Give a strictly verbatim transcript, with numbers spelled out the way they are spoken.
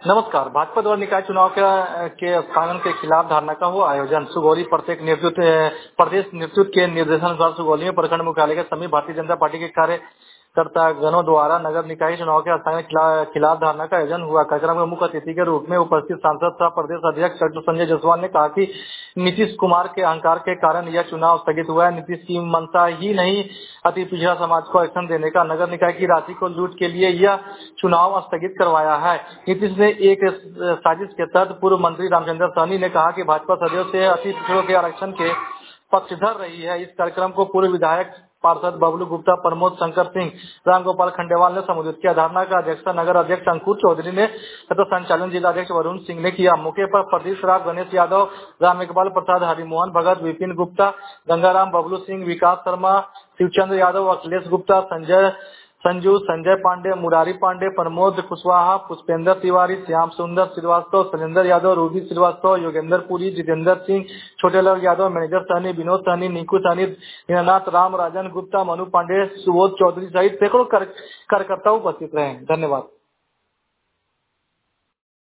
नमस्कार। भाजपा द्वारा निकाय चुनाव के, के स्थानांतरण के खिलाफ धरना का हुआ आयोजन। सुगौली प्रत्येक नेतृत्व प्रदेश नेतृत्व के निर्देशानुसार सुगौली में प्रखंड मुख्यालय के सभी भारतीय जनता पार्टी के कार्यकर्तागणों द्वारा नगर निकाय चुनाव के स्थानांतरण के खिलाफ धरना का आयोजन हुआ। कार्यक्रम में मुख्य अतिथि के रूप में उपस्थित सांसद सह प्रदेश अध्यक्ष डॉक्टर संजय जायसवाल ने कहा कि नीतीश कुमार के अहंकार के कारण यह चुनाव स्थगित हुआ है। नीतीश की मंशा ही नहीं अति पिछड़ा समाज को आरक्षण देने का, नगर निकाय की राशि को लूट के लिए यह चुनाव स्थगित करवाया है। नीतीश ने एक साजिश के तहत पूर्व मंत्री रामचंद्र सहनी ने कहा कि भाजपा सदैव से अति पिछड़ों के आरक्षण के पक्षधर रही है। इस कार्यक्रम को पूर्व विधायक पार्षद बबलू गुप्ता, प्रमोद शंकर सिंह, रामगोपाल खंडेवाल ने संबोधित किया। धरना का अध्यक्षता नगर अध्यक्ष अंकुर चौधरी ने तथा संचालन जिला अध्यक्ष वरुण सिंह ने किया। मौके पर प्रदीप राव, गणेश यादव, राम इकबाल प्रसाद, हरिमोहन भगत, विपिन गुप्ता, गंगाराम, बबलू सिंह, विकास शर्मा, शिवचंद्र यादव, अखिलेश गुप्ता, संजय संजू, संजय पांडे, मुरारी पांडे, प्रमोद कुशवाहा, पुष्पेंद्र तिवारी, श्याम सुंदर श्रीवास्तव, शैलेंद्र यादव, रूबी श्रीवास्तव, योगेंद्र पुरी, जितेंद्र सिंह, छोटेलाल यादव, मैनेजर सहनी, विनोद सहनी, निकू सहनी, दीनानाथ राम, राजन गुप्ता, मनु पांडे, सुबोध चौधरी सहित सैकड़ों कार्यकर्ता उपस्थित रहे। धन्यवाद।